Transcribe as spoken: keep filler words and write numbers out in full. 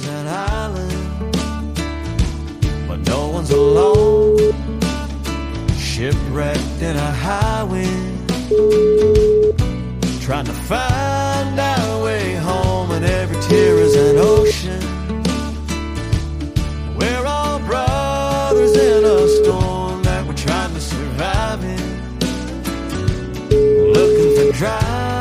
is an island, but no one's alone, shipwrecked in a high wind, trying to find our way home, and every tear is an ocean. We're all brothers in a storm that we're trying to survive in, looking for dry